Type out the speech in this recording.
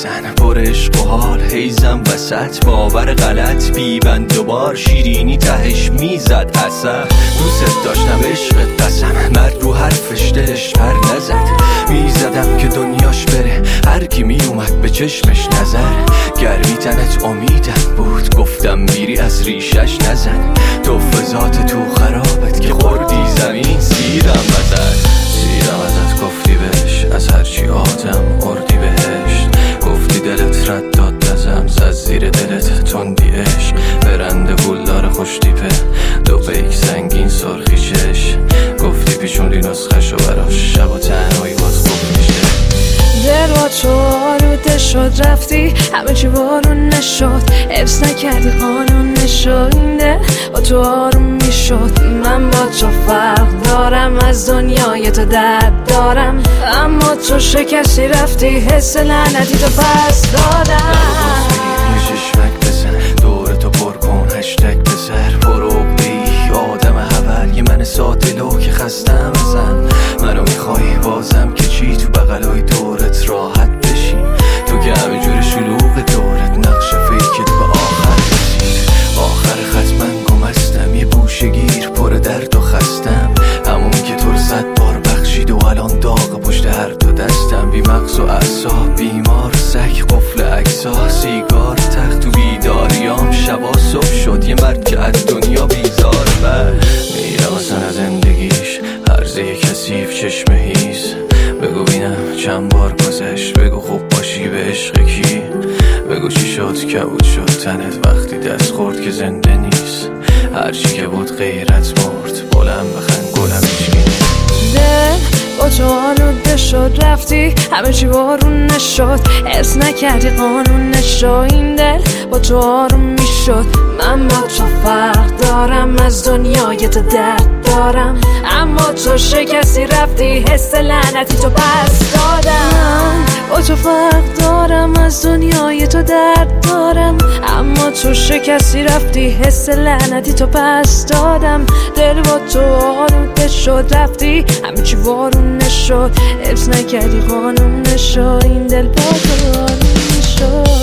بزن، پر عشق و حال هیزم وسط، باور غلط بیبند و بار، شیرینی تهش میزد اثر. دوست داشتم عشقت قسم، مرد رو حرفش دلش پر نزد، میزدم که دنیاش بره هر کی میومد به چشمش نظر. گرمی تنت امیدم بود، گفتم میری از ریشش نزن، تو فضات تو خرابت که خوردی زمین سیرم ازت گفتی بهش از هرچی آدم اردی بهشت، گفتی دلت رد داد نزم، زد زیر دلت تندی عشق، برنده پولدار خوش تیپه دو پیک سنگین سرخی چش، گفتی پیچوندی نسخشو براش شب و تنهایی باز خوب میشه. دل با تو آلوده شد، رفتی همه چی بارون نشد، حفظ نکردی قانون نشد، این دل با تو آروم میشد. من با تو فرق دارم، از دنیای تو درد دارم، اما تو شکستی رفتی، حس لعنتی تو پس دادم. یه چشمک بزن، دور تو پر کن هشتگ بزر، برو بی آدم هبل، یه من ساده لو که خستم ازن، منو میخوای بازم که چی تو بغلای دورت راحت بشین، تو که همه جور شلوغ دورت نقش فیکت به آخر رسید، آخر خط من گمستم، یه گوشگیر پر درد و خستم، همون که تو رو 100 بار بخشید و الان داغ پشت هر دو دستم، بی مغز و اعصاب بیمار سگ، قفل اجزا سیگار تخت تو بیداریام، شبا صبح شد یه مرد که از دنیا بیزار، من میرم اصلا از زندگیش هرزه کثیف چشم هیز، بگو بینم چند بار گذشت، بگو خوب باشی به عشق کی، بگو چی شد کبود شد تنت وقتی دست خورد که زنده نیست، هرچی که بود غیرت مرد، بلند بخند گلم هیچکی نیست. دل با تو آلوده شد، رفتی همه چی بارون نشد، حفظ نکردی قانون نشد، این دل با تو آروم میشد. من با تو فرق دارم، از دنیای تو درد دارم، اما تو شکستی رفتی، حس لعنتی تو پس دادم. با تو فرق دارم، از دنیای تو درد دارم، اما تو شکستی رفتی، حس لعنتی تو پس دادم. دل با تو آلوده شد، رفتی همه چی بارون نشد، حفظ نکردی قانون نشد، این دل با تو آروم نشد.